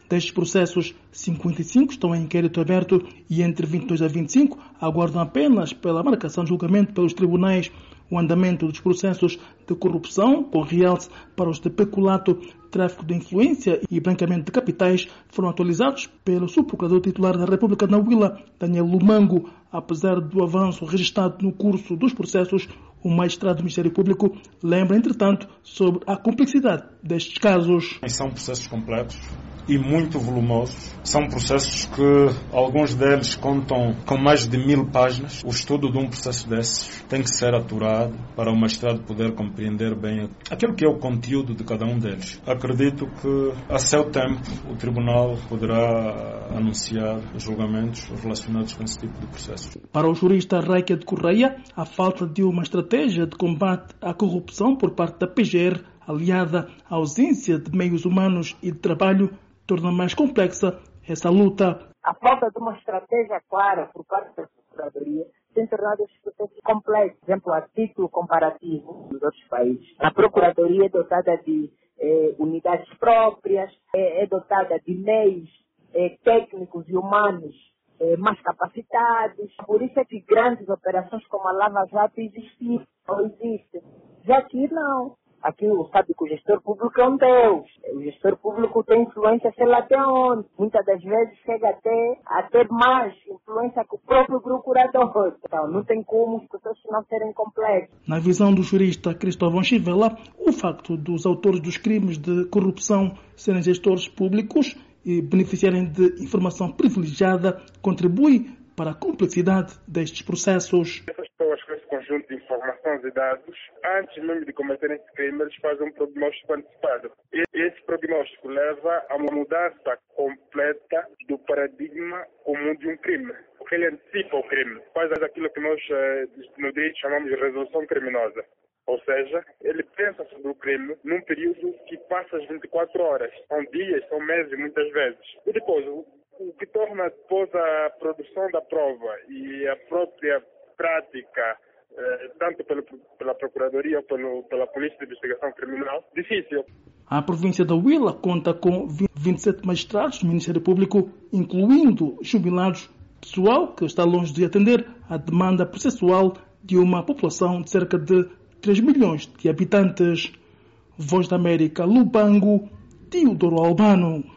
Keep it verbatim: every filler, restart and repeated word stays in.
Destes processos, cinquenta e cinco estão em inquérito aberto e entre vinte e dois a vinte e cinco aguardam apenas pela marcação de julgamento pelos tribunais. O andamento dos processos de corrupção, com realce para os de peculato, tráfico de influência e branqueamento de capitais, foram atualizados pelo subprocurador titular da República na Huila, Daniel Lumango. Apesar do avanço registrado no curso dos processos, o magistrado do Ministério Público lembra, entretanto, sobre a complexidade destes casos. São processos complexos e muito volumosos. São processos que alguns deles contam com mais de mil páginas. O estudo de um processo desses tem que ser aturado para o magistrado poder compreender bem aquilo que é o conteúdo de cada um deles. Acredito que, a seu tempo, o Tribunal poderá anunciar os julgamentos relacionados com esse tipo de processos. Para o jurista Reikia de Correia, a falta de uma estratégia de combate à corrupção por parte da P G R, aliada à ausência de meios humanos e de trabalho, torna mais complexa essa luta. A falta de uma estratégia clara por parte da Procuradoria tem tornado os processos complexos. Por exemplo, a título comparativo dos outros países. A Procuradoria é dotada de eh, unidades próprias, é, é dotada de meios eh, técnicos e humanos eh, mais capacitados. Por isso é que grandes operações como a Lava Jato existem, ou existem. Já aqui não. Aqui sabe que o gestor público é um Deus. O gestor público tem influência, sei lá até onde. Muitas das vezes chega até a ter mais influência que o próprio procurador. Então, não tem como os processos não serem complexos. Na visão do jurista Cristóvão Chivela, o facto dos autores dos crimes de corrupção serem gestores públicos e beneficiarem de informação privilegiada contribui para a complexidade destes processos. Conjunto de informações e dados, antes mesmo de cometerem esse crime, eles fazem um prognóstico antecipado. E esse prognóstico leva a uma mudança completa do paradigma comum de um crime, porque ele antecipa o crime, faz aquilo que nós no direito chamamos de resolução criminosa. Ou seja, ele pensa sobre o crime num período que passa as vinte e quatro horas, são dias, são meses muitas vezes. E depois, o, o que torna depois a produção da prova e a própria prática, tanto pelo, pela Procuradoria ou pelo, pela Polícia de Investigação Criminal, difícil. A província da Huila conta com vinte e sete magistrados do Ministério Público, incluindo jubilados, pessoal que está longe de atender à demanda processual de uma população de cerca de três milhões de habitantes. Voz da América, Lubango, Teodoro Albano.